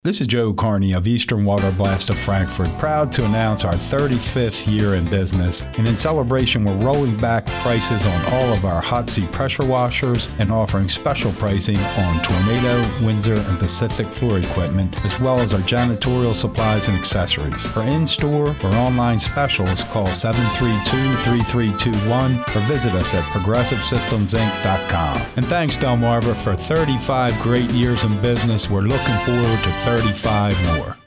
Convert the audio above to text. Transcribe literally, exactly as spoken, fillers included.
This is Joe Carney of Eastern Water Blast of Frankfort, proud to announce our thirty-fifth year in business. And in celebration, we're rolling back prices on all of our hot seat pressure washers and offering special pricing on Tornado, Windsor, and Pacific floor equipment, as well as our janitorial supplies and accessories. For in-store or online specials, call seven three two, three three two one or visit us at progressive systems inc dot com. And thanks, Delmarva, for thirty-five great years in business. We're looking forward to thirty-five more.